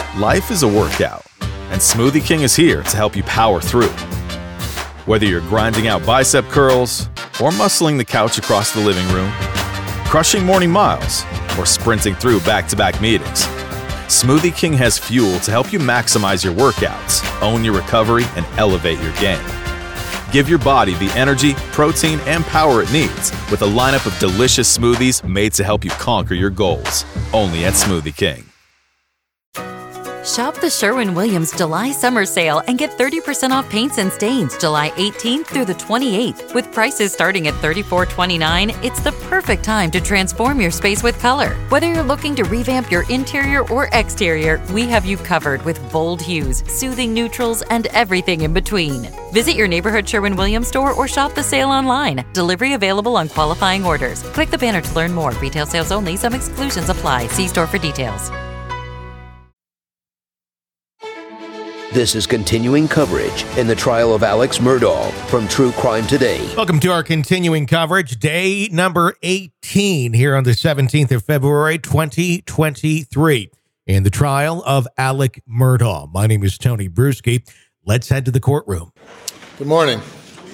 Life is a workout, and Smoothie King is here to help you power through. Whether you're grinding out bicep curls, or muscling the couch across the living room, crushing morning miles, or sprinting through back-to-back meetings, Smoothie King has fuel to help you maximize your workouts, own your recovery, and elevate your game. Give your body the energy, protein, and power it needs with a lineup of delicious smoothies made to help you conquer your goals. Only at Smoothie King. Shop the Sherwin-Williams July Summer Sale and get 30% off paints and stains July 18th through the 28th. With prices starting at $34.29, it's the perfect time to transform your space with color. Whether you're looking to revamp your interior or exterior, we have you covered with bold hues, soothing neutrals, and everything in between. Visit your neighborhood Sherwin-Williams store or shop the sale online. Delivery available on qualifying orders. Click the banner to learn more. Retail sales only. Some exclusions apply. See store for details. This is continuing coverage in the trial of Alex Murdaugh from True Crime Today. Welcome to our continuing coverage, day number 18 here on the 17th of February, 2023, in the trial of Alex Murdaugh. My name is Tony Bruschi. Let's head to the courtroom. Good morning.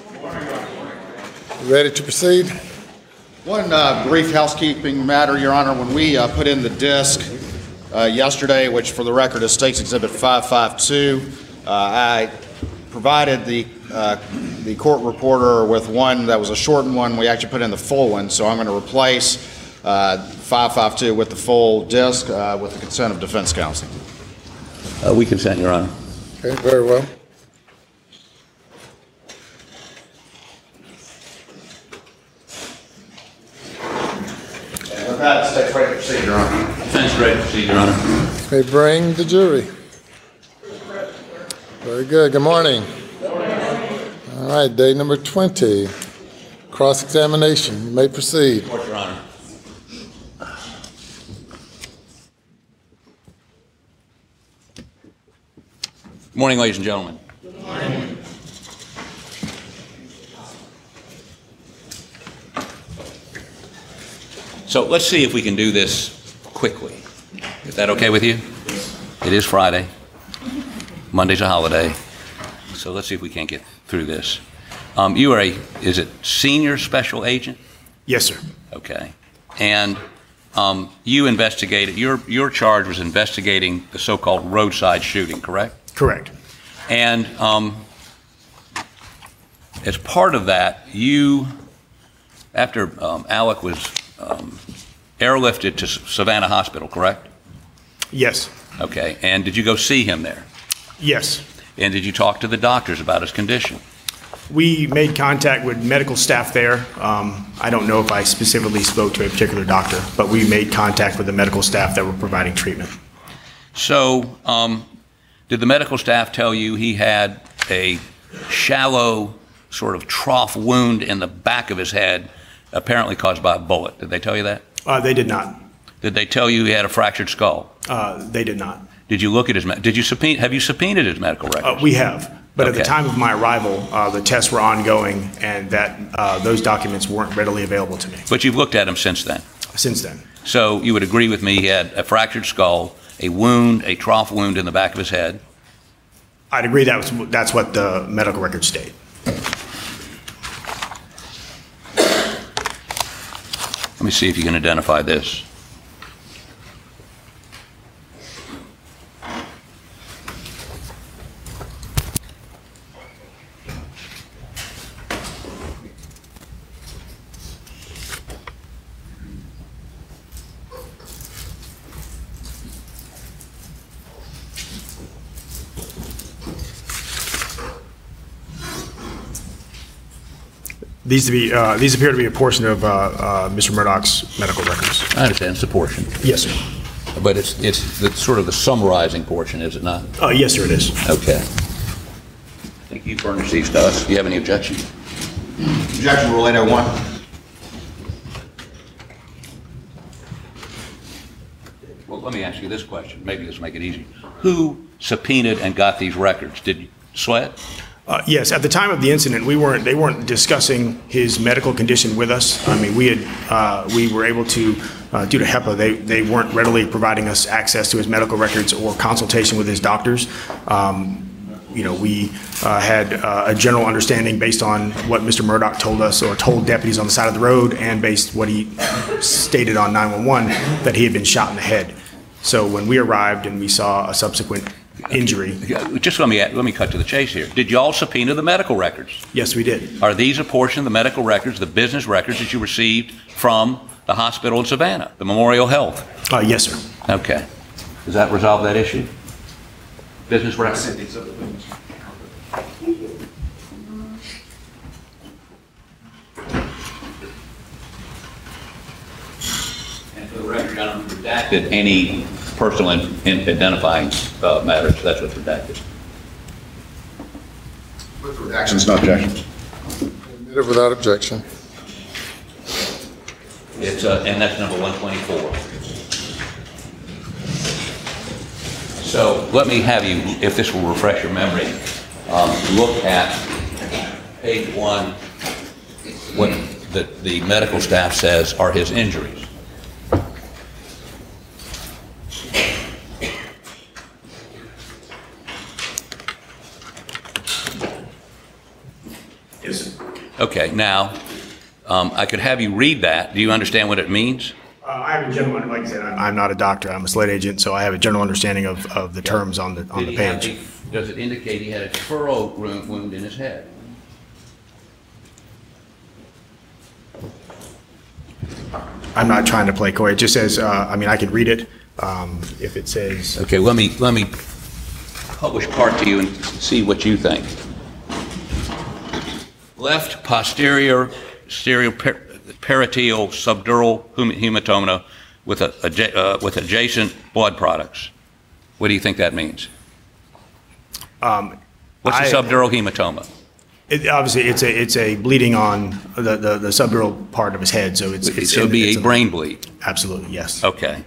You ready to proceed? One brief housekeeping matter, Your Honor. When we put in the disc yesterday, which for the record is State's Exhibit 552, I provided the court reporter with one that was a shortened one. We actually put in the full one, so I'm going to replace 552 with the full disc with the consent of defense counsel. We consent, Your Honor. Okay, very well. With that, State's ready to proceed, Your Honor. Defense ready to proceed, Your Honor. May bring the jury. Very good. Good morning. All right, day number 20. Cross-examination. You may proceed. Court, Your Honor. Good morning, ladies and gentlemen. Good morning. So let's see if we can do this quickly. Is that okay with you? It is Friday. Monday's a holiday. So let's see if we can't get through this. You are is it senior special agent? Yes, sir. Okay. And you investigated, your charge was investigating the so-called roadside shooting, correct? Correct. And as part of that, you, after Alec was airlifted to Savannah Hospital, correct? Yes. Okay. And did you go see him there? Yes. And did you talk to the doctors about his condition? We made contact with medical staff there. I don't know if I specifically spoke to a particular doctor, but we made contact with the medical staff that were providing treatment. So, did the medical staff tell you he had a shallow sort of trough wound in the back of his head, apparently caused by a bullet? Did they tell you that? They did not. Did they tell you he had a fractured skull? They did not. Did you look at his? Have you subpoenaed his medical records? We have, but Okay. at the time of my arrival, the tests were ongoing, and that those documents weren't readily available to me. But you've looked at him since then. Since then, So you would agree with me he had a fractured skull, a wound, a trough wound in the back of his head. I'd agree that's what the medical records state. Let me see if you can identify this. These appear to be a portion of Mr. Murdaugh's medical records. I understand it's a portion, Yes, sir. but it's the, sort of the summarizing portion, is it not? Yes, sir, it is. Okay. I think you furnished these to us. Do you have any objection? Objection, Rule 801. Well, let me ask you this question. Maybe this will make it easy. Who subpoenaed and got these records? Did Sweat? Yes, at the time of the incident, they weren't discussing his medical condition with us. I mean, we were able to due to HEPA, they weren't readily providing us access to his medical records or consultation with his doctors. We had a general understanding based on what Mr. Murdoch told us or told deputies on the side of the road and based what he stated on 911 that he had been shot in the head. So when we arrived and we saw a subsequent injury. Just let me cut to the chase here. Did you all subpoena the medical records? Yes, we did. Are these a portion of the medical records, the business records that you received from the hospital in Savannah, the Memorial Health? Yes, sir. Okay. Does that resolve that issue? Business records? And for the record, I don't redacted any personal identifying matters. That's what's redacted. With redactions, no objection. Admitted without objection. It's and that's number 124. So let me have you, if this will refresh your memory, look at page 1, what the medical staff says are his injuries. Yes. Okay, now, I could have you read that. Do you understand what it means? I have a general, like I said, I'm not a doctor. I'm a SLED agent, so I have a general understanding of the terms on the page. Does it indicate he had a furrow wound in his head? I'm not trying to play coy. It just says, I could read it. If it says. Okay, let me publish part to you and see what you think. Left posterior peritoneal subdural hematoma with adjacent blood products. What do you think that means? What's a subdural hematoma? Obviously, it's a bleeding on the subdural part of his head, so it would be a brain bleed. Absolutely, yes. Okay.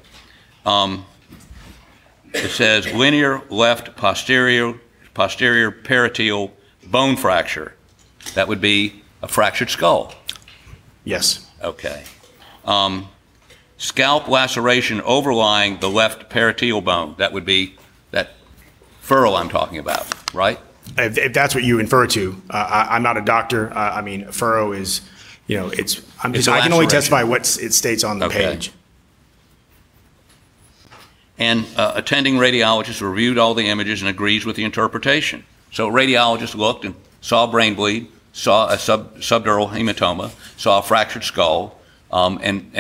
It says linear left posterior peritoneal bone fracture. That would be a fractured skull. Yes. Okay. Scalp laceration overlying the left peritoneal bone. That would be that furrow I'm talking about, right? If that's what you infer to, I'm not a doctor. Furrow is, I can only testify what it states on the page. And attending radiologist reviewed all the images and agrees with the interpretation. So radiologist looked and saw brain bleed, saw a subdural hematoma, saw a fractured skull, and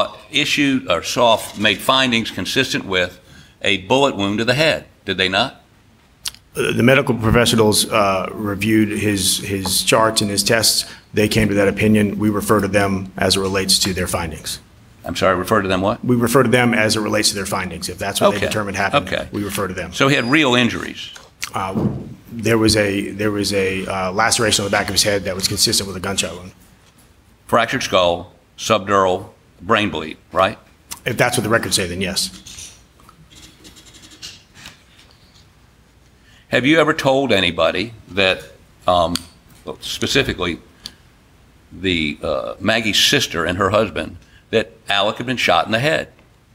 made findings consistent with a bullet wound to the head. Did they not? The medical professionals reviewed his charts and his tests. They came to that opinion. We refer to them as it relates to their findings. I'm sorry, refer to them what? We refer to them as it relates to their findings. If that's what they determined happened, we refer to them. So he had real injuries. There was a laceration on the back of his head that was consistent with a gunshot wound. Fractured skull, subdural, brain bleed, right? If that's what the records say, then yes. Have you ever told anybody that, specifically Maggie's sister and her husband, that Alec had been shot in the head?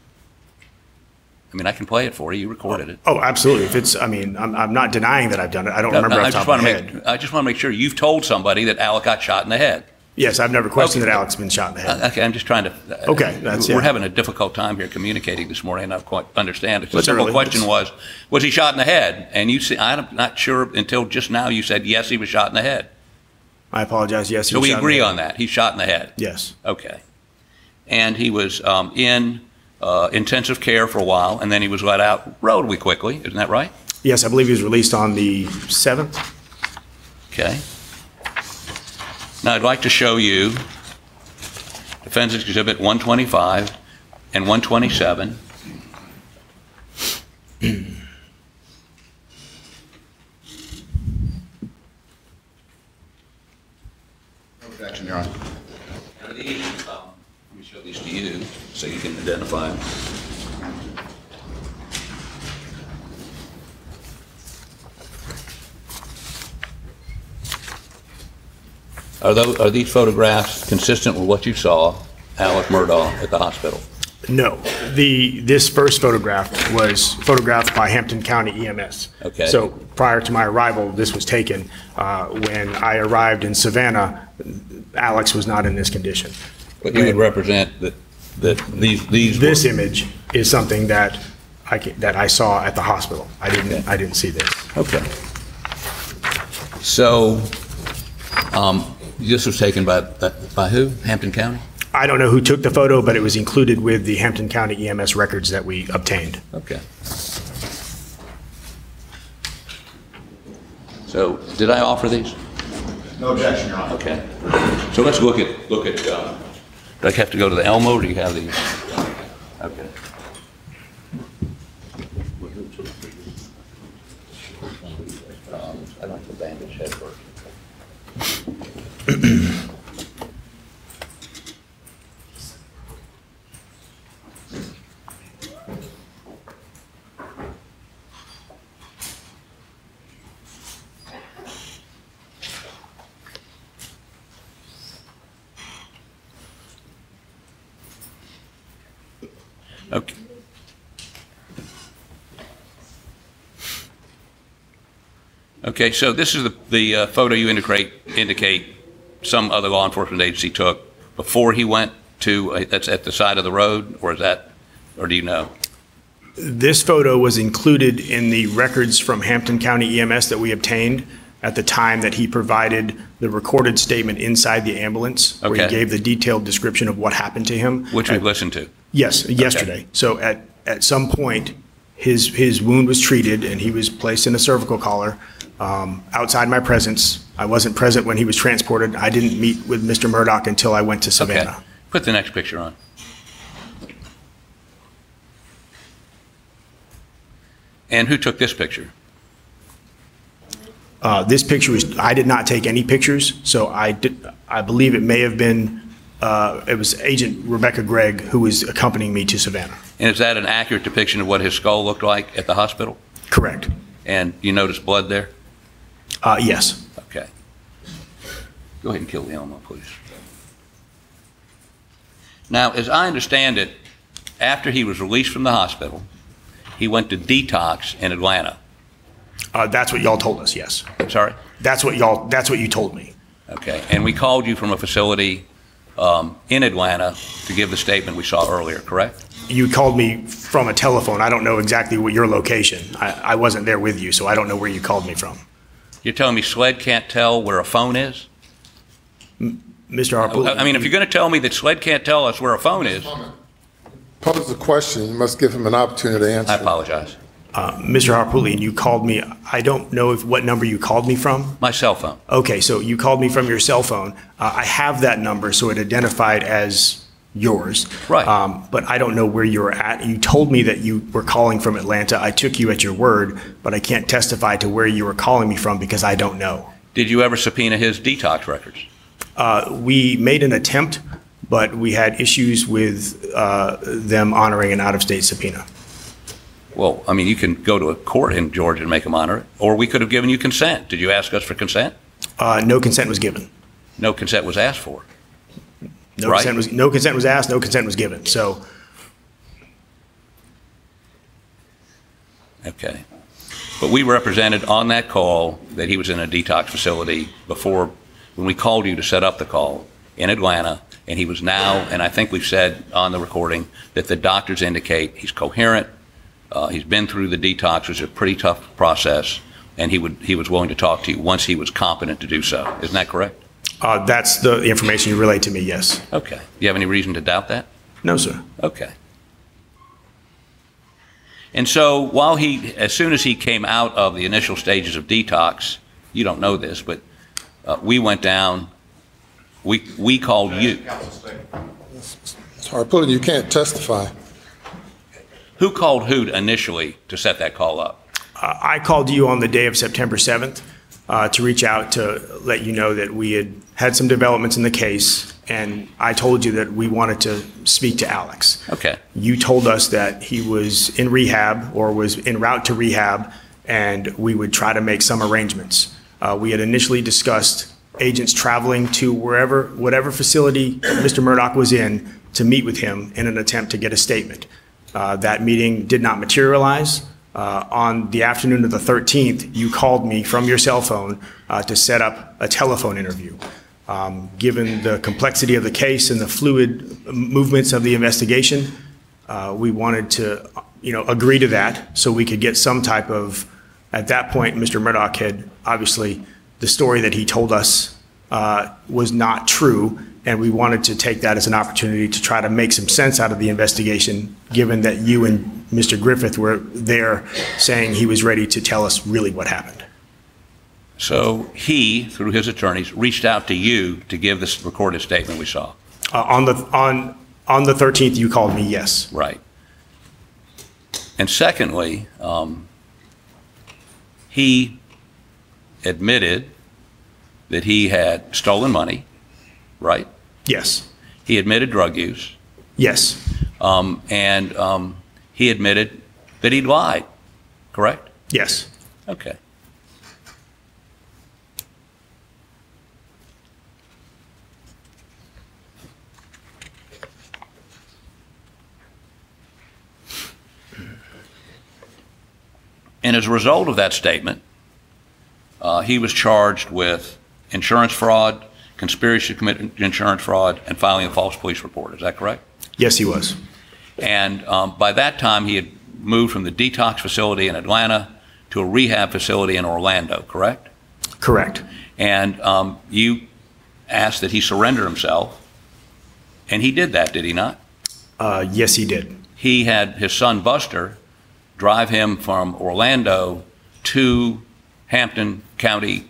I can play it for you. You recorded it. Oh, absolutely. If it's, I'm not denying that I've done it. I don't remember off the top of my head. I just want to make sure you've told somebody that Alec got shot in the head. Yes, I've never questioned that Alec's been shot in the head. Okay, I'm just trying to. We're having a difficult time here communicating this morning. I don't quite understand it. The simple question was he shot in the head? And you see, I'm not sure until just now you said yes, he was shot in the head. I apologize. Yes, he was shot shot in the head. So we agree on that. He's shot in the head. Yes. Okay. And he was in intensive care for a while, and then he was let out relatively quickly. Isn't that right? Yes, I believe he was released on the 7th. Okay. Now I'd like to show you Defense Exhibit 125 and 127. No objection, Your Honor. Now these, let me show these to you so you can identify them. Are these photographs consistent with what you saw Alec Murdaugh at the hospital? No, this first photograph was photographed by Hampton County EMS. Okay. So prior to my arrival, this was taken. When I arrived in Savannah, Alex was not in this condition. But you would represent that these This were- image is something that I saw at the hospital. I didn't see this. Okay. So, this was taken by who? Hampton County? I don't know who took the photo, but it was included with the Hampton County EMS records that we obtained. Okay. So, did I offer these? No objection, Your Honor. Okay. So let's look at, do I have to go to the Elmo, or do you have these? Okay. I like the bandage head first. Okay. Okay, so this is the photo you indicate some other law enforcement agency took before he went to, that's at the side of the road, or do you know? This photo was included in the records from Hampton County EMS that we obtained at the time that he provided the recorded statement inside the ambulance, where he Okay. gave the detailed description of what happened to him. Which we've listened to. Yes, yesterday. So at some point, his wound was treated and he was placed in a cervical collar outside my presence. I wasn't present when he was transported. I didn't meet with Mr. Murdoch until I went to Savannah. Okay. Put the next picture on. And who took this picture? This picture I did not take any pictures, so I believe it may have been, it was Agent Rebecca Gregg who was accompanying me to Savannah. And is that an accurate depiction of what his skull looked like at the hospital? Correct. And you noticed blood there? Yes. Okay. Go ahead and kill the Elmo, please. Now, as I understand it, after he was released from the hospital, he went to detox in Atlanta. That's what y'all told us, yes. I'm sorry? That's what you told me. Okay. And we called you from a facility in Atlanta to give the statement we saw earlier, correct? You called me from a telephone. I don't know exactly what your location. I wasn't there with you, so I don't know where you called me from. You're telling me SLED can't tell where a phone is? Mr. Harpootlian. I mean, if you're going to tell me that SLED can't tell us where a phone is, Pose the question, you must give him an opportunity to answer. I apologize. Mr. Harpootlian, you called me. I don't know what number you called me from. My cell phone. Okay, so you called me from your cell phone. I have that number, so it identified as yours. Right. But I don't know where you were at. You told me that you were calling from Atlanta. I took you at your word, but I can't testify to where you were calling me from because I don't know. Did you ever subpoena his detox records? We made an attempt, but we had issues with them honoring an out-of-state subpoena. Well, I mean, you can go to a court in Georgia and make them honor it, or we could have given you consent. Did you ask us for consent? No consent was given. No consent was asked for. No Right. consent was asked, no consent was given. So Okay. But we represented on that call that he was in a detox facility before, when we called you to set up the call in Atlanta, and he was now, and I think we've said on the recording, that the doctors indicate he's coherent, he's been through the detox, which is a pretty tough process, and he was willing to talk to you once he was competent to do so. Isn't that correct? that's the information you relayed to me, yes. Okay. Do you have any reason to doubt that? No, sir. Okay. And so as soon as he came out of the initial stages of detox, you don't know this, but we went down, we called you. Harpootlian, you can't testify. Who called who initially to set that call up? I called you on the day of September 7th to reach out to let you know that we had some developments in the case, and I told you that we wanted to speak to Alex. Okay. You told us that he was in rehab or was en route to rehab, and we would try to make some arrangements. We had initially discussed agents traveling to whatever facility Mr. Murdoch was in to meet with him in an attempt to get a statement. That meeting did not materialize. On the afternoon of the 13th, you called me from your cell phone to set up a telephone interview. Given the complexity of the case and the fluid movements of the investigation, we wanted to, agree to that so we could get some type of, at that point, Mr. Murdaugh had, obviously, the story that he told us was not true, and we wanted to take that as an opportunity to try to make some sense out of the investigation, given that you and Mr. Griffith were there saying he was ready to tell us really what happened. So he, through his attorneys, reached out to you to give this recorded statement we saw? On the 13th, you called me, yes. Right. And secondly, he admitted that he had stolen money, right? Yes. He admitted drug use. Yes. And he admitted that he'd lied, correct? Yes. Okay. And as a result of that statement, he was charged with insurance fraud, conspiracy to commit insurance fraud, and filing a false police report. Is that correct? Yes, he was. And by that time, he had moved from the detox facility in Atlanta to a rehab facility in Orlando, correct? Correct. And you asked that he surrender himself, and he did that, did he not? Yes, he did. He had his son, Buster, drive him from Orlando to Hampton County,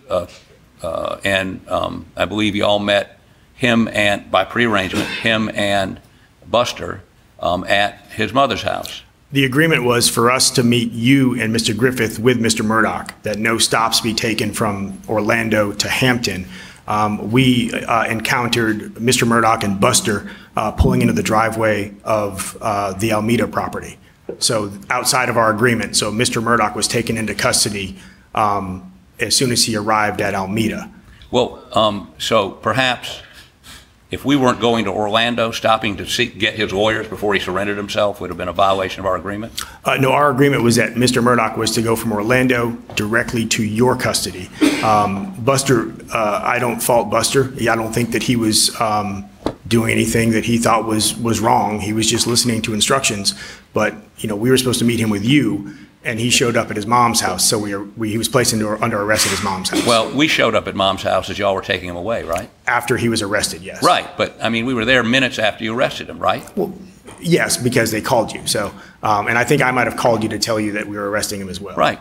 and I believe you all met him and, by prearrangement, him and Buster at his mother's house. The agreement was for us to meet you and Mr. Griffith with Mr. Murdaugh, that no stops be taken from Orlando to Hampton. We encountered Mr. Murdaugh and Buster pulling into the driveway of the Almeda property. So outside of our agreement, so Mr. Murdaugh was taken into custody as soon as he arrived at Almeda. Well, so perhaps if we weren't going to Orlando, stopping to get his lawyers before he surrendered himself would have been a violation of our agreement? No, our agreement was that Mr. Murdaugh was to go from Orlando directly to your custody. Buster, I don't fault Buster. I don't think that he was doing anything that he thought was wrong. He was just listening to instructions. But we were supposed to meet him with you, and he showed up at his mom's house. So he was placed under arrest at his mom's house. Well, we showed up at Mom's house as y'all were taking him away, right? After he was arrested, yes. Right, but I mean, we were there minutes after you arrested him, right? Well, yes, because they called you. So, and I think I might have called you to tell you that we were arresting him as well. Right.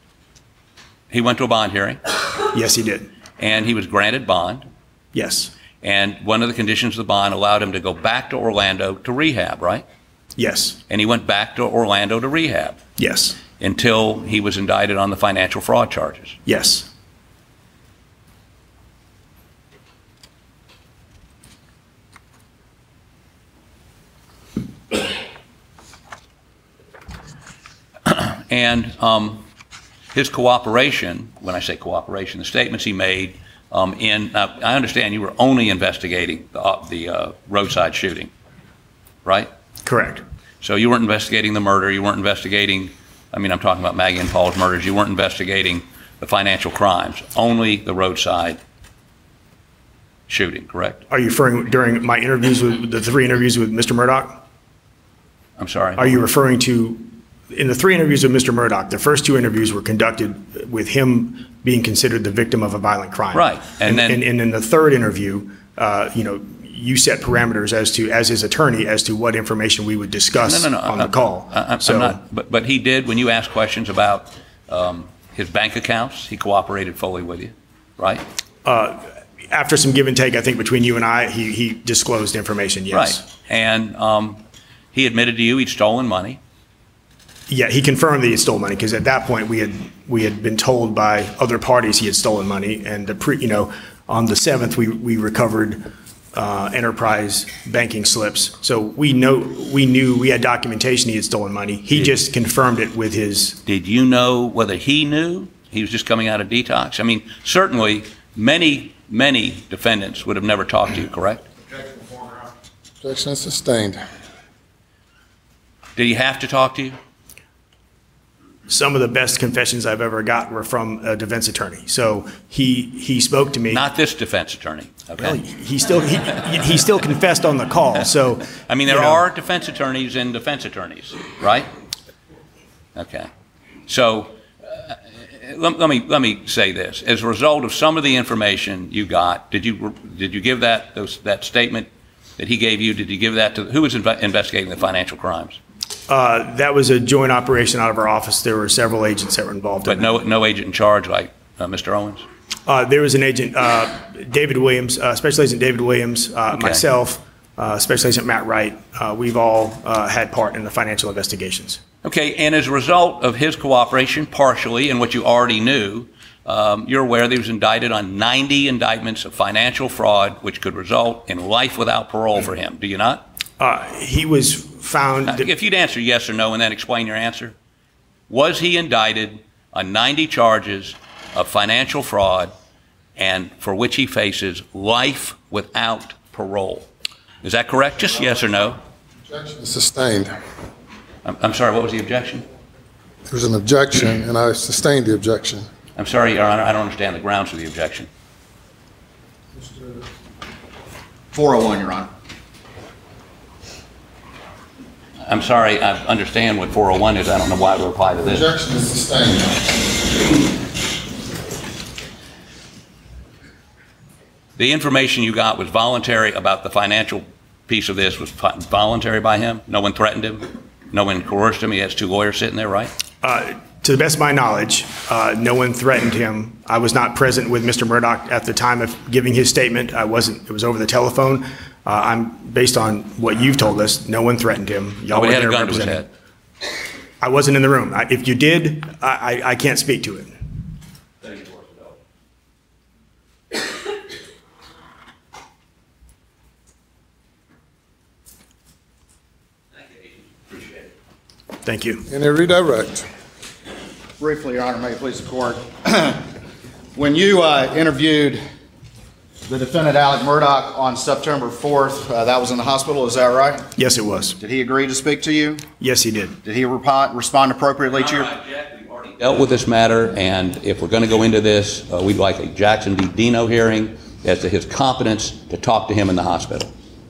He went to a bond hearing. Yes, he did. And he was granted bond. Yes. And one of the conditions of the bond allowed him to go back to Orlando to rehab, right? Yes. And he went back to Orlando to rehab. Yes. Until he was indicted on the financial fraud charges. Yes. And his cooperation, when I say cooperation, the statements he made now, I understand you were only investigating the roadside shooting, right? Correct. So you weren't investigating the murder, you weren't investigating, I'm talking about Maggie and Paul's murders, you weren't investigating the financial crimes, only the roadside shooting, correct? Are you referring during my interviews with the 3 interviews with Mr. Murdaugh? I'm sorry? Are you referring to, in the 3 interviews with Mr. Murdaugh, the first 2 interviews were conducted with him being considered the victim of a violent crime. Right. And in the 3rd interview, you set parameters as his attorney as to what information we would discuss on the call. I'm not, but he did, when you asked questions about his bank accounts, he cooperated fully with you, right? After some give and take, I think, between you and I, he disclosed information, yes. Right. And he admitted to you he'd stolen money. Yeah, he confirmed that he had stolen money, because at that point we had been told by other parties he had stolen money, and on the 7th we recovered enterprise banking slips. So we knew we had documentation he had stolen money. He just confirmed it with his. Did you know whether he knew he was just coming out of detox? Certainly many defendants would have never talked to you, correct? Objection is sustained. Did he have to talk to you? Some of the best confessions I've ever got were from a defense attorney. So he spoke to me. Not this defense attorney, okay? Well, he still confessed on the call. So I mean, there are defense attorneys and defense attorneys, right? Okay. So let me say this: as a result of some of the information you got, did you give that statement that he gave you? Did you give that to who was investigating the financial crimes? That was a joint operation out of our office. There were several agents that were involved. But no agent in charge like Mr. Owens? There was an agent, David Williams, Special Agent David Williams, myself, Special Agent Matt Wright. We've all had part in the financial investigations. Okay, and as a result of his cooperation, partially, and what you already knew, you're aware that he was indicted on 90 indictments of financial fraud, which could result in life without parole for him. Do you not? He was found... If you'd answer yes or no and then explain your answer. Was he indicted on 90 charges of financial fraud and for which he faces life without parole? Is that correct? Just yes or no? Objection is sustained. I'm sorry, what was the objection? There was an objection, and I sustained the objection. I'm sorry, Your Honor, I don't understand the grounds for the objection. 401, Your Honor. I'm sorry, I understand what 401 is. I don't know why it would apply to this. Objection is sustained. The information you got was voluntary about the financial piece of this was voluntary by him? No one threatened him? No one coerced him? He has two lawyers sitting there, right? To the best of my knowledge, no one threatened him. I was not present with Mr. Murdaugh at the time of giving his statement. I wasn't. It was over the telephone. Based on what you've told us, no one threatened him. Y'all were there representing him. I wasn't in the room. If you did, I can't speak to it. Thank you. Any redirect? Briefly, Your Honor, may it please the court. When you interviewed the defendant, Alec Murdaugh, on September 4th, that was in the hospital, is that right? Yes, it was. Did he agree to speak to you? Yes, he did. Did he respond appropriately to your... We've already dealt with this matter, and if we're going to go into this, we'd like a Jackson v. Dino hearing as to his competence to talk to him in the hospital.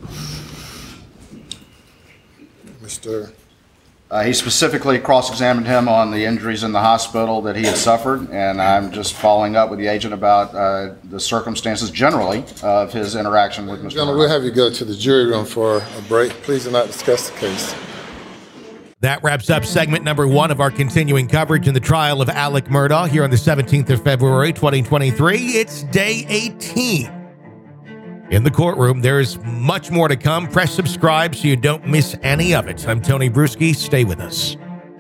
Mr. He specifically cross-examined him on the injuries in the hospital that he had suffered, and I'm just following up with the agent about the circumstances generally of his interaction with Mr. Gentlemen, we'll have you go to the jury room for a break. Please do not discuss the case. That wraps up segment number 1 of our continuing coverage in the trial of Alec Murdaugh here on the 17th of February, 2023. It's day 18. In the courtroom, there's much more to come. Press subscribe so you don't miss any of it. I'm Tony Bruschi. Stay with us.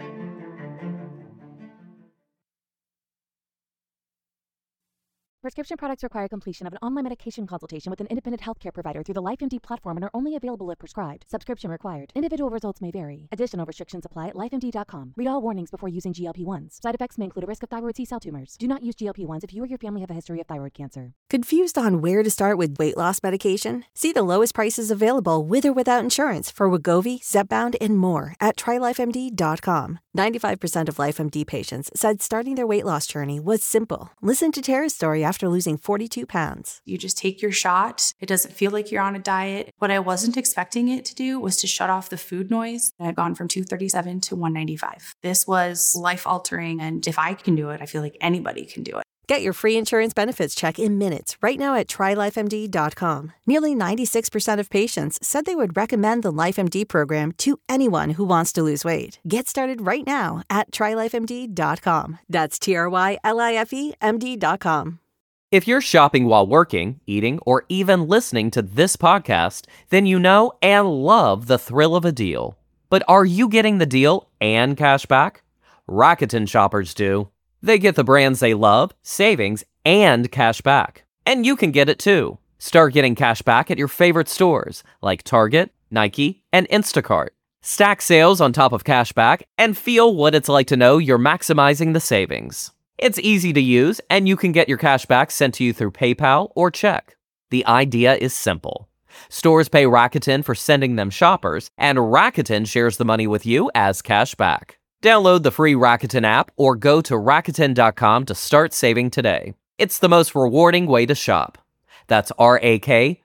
Prescription products require completion of an online medication consultation with an independent healthcare provider through the LifeMD platform and are only available if prescribed. Subscription required. Individual results may vary. Additional restrictions apply at lifemd.com. Read all warnings before using GLP-1s. Side effects may include a risk of thyroid C-cell tumors. Do not use GLP-1s if you or your family have a history of thyroid cancer. Confused on where to start with weight loss medication? See the lowest prices available with or without insurance for Wegovy, Zepbound, and more at TryLifeMD.com. 95% of LifeMD patients said starting their weight loss journey was simple. Listen to Tara's story after losing 42 pounds. You just take your shot. It doesn't feel like you're on a diet. What I wasn't expecting it to do was to shut off the food noise. I had gone from 237 to 195. This was life-altering, and if I can do it, I feel like anybody can do it. Get your free insurance benefits check in minutes right now at TryLifeMD.com. Nearly 96% of patients said they would recommend the LifeMD program to anyone who wants to lose weight. Get started right now at TryLifeMD.com. That's TryLifeMD.com. If you're shopping while working, eating, or even listening to this podcast, then you know and love the thrill of a deal. But are you getting the deal and cash back? Rakuten shoppers do. They get the brands they love, savings, and cash back. And you can get it too. Start getting cash back at your favorite stores like Target, Nike, and Instacart. Stack sales on top of cash back and feel what it's like to know you're maximizing the savings. It's easy to use, and you can get your cash back sent to you through PayPal or check. The idea is simple. Stores pay Rakuten for sending them shoppers, and Rakuten shares the money with you as cash back. Download the free Rakuten app or go to Rakuten.com to start saving today. It's the most rewarding way to shop. That's Rakuten,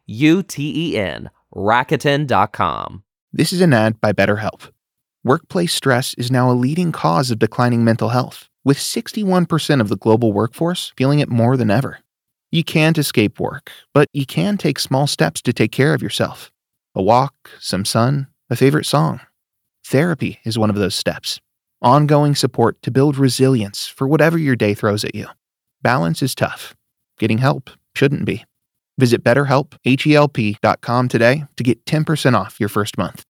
Rakuten.com. This is an ad by BetterHelp. Workplace stress is now a leading cause of declining mental health, with 61% of the global workforce feeling it more than ever. You can't escape work, but you can take small steps to take care of yourself. A walk, some sun, a favorite song. Therapy is one of those steps. Ongoing support to build resilience for whatever your day throws at you. Balance is tough. Getting help shouldn't be. Visit BetterHelp, HELP.com today to get 10% off your first month.